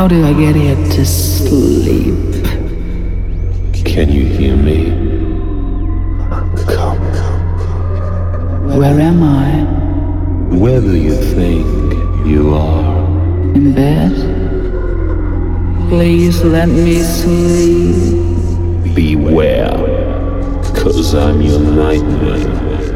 do I get here to sleep? Can you hear me? Come. Where am I? Where do you think you are? In bed? Please let me sleep. Beware, 'cause I'm your nightmare.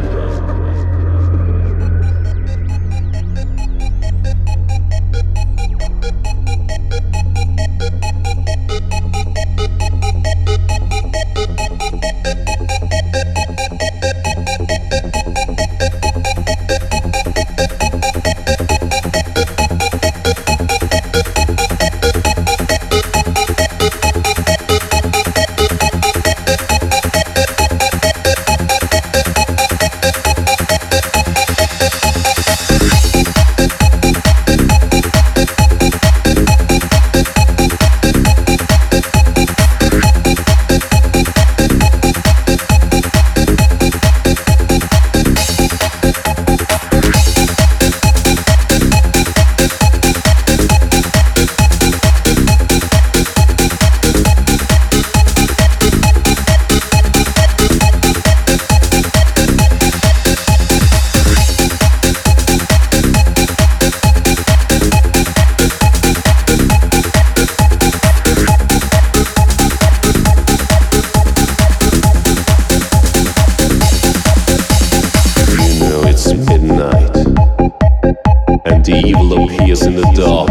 The evil appears in the dark.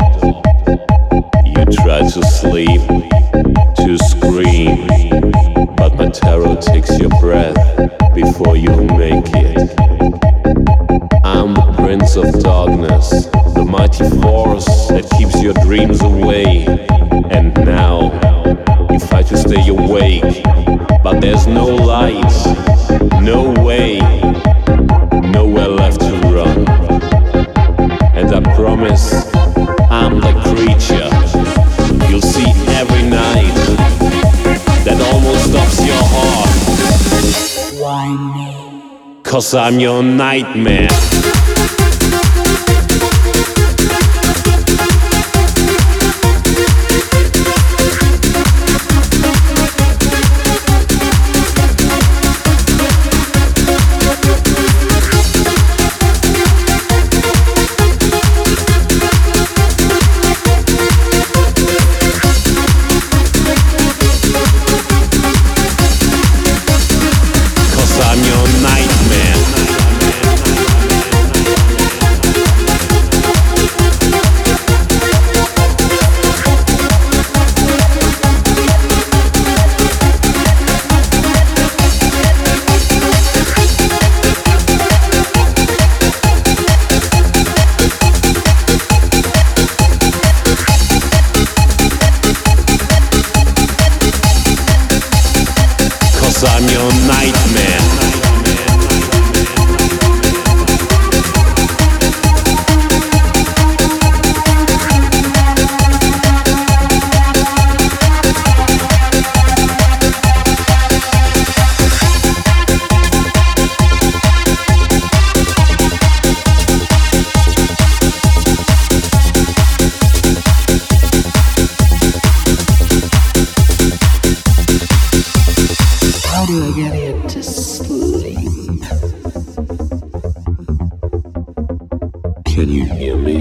You try to sleep, to scream, but my terror takes your breath before you make it. I'm the Prince of Darkness, the mighty force that keeps your dreams away. And now you fight to stay awake, but there's no light, no way, nowhere left to run. And I promise I'm the creature you'll see every night that almost stops your heart. Why me? 'Cause I'm your nightmare. I'm your nightmare. How do I get here to sleep? Can you hear me?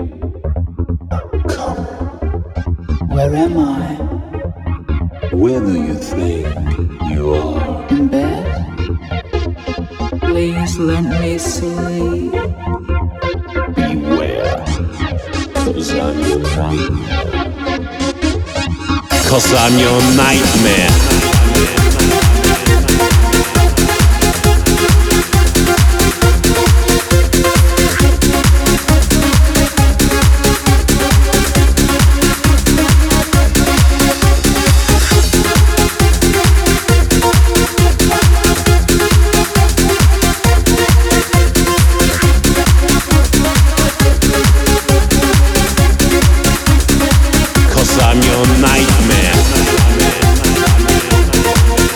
Come. Where am I? Where do you think you are? In bed? Please let me sleep. Beware, 'cause I'm your nightmare. 'Cause I'm your nightmare. I'm your nightmare.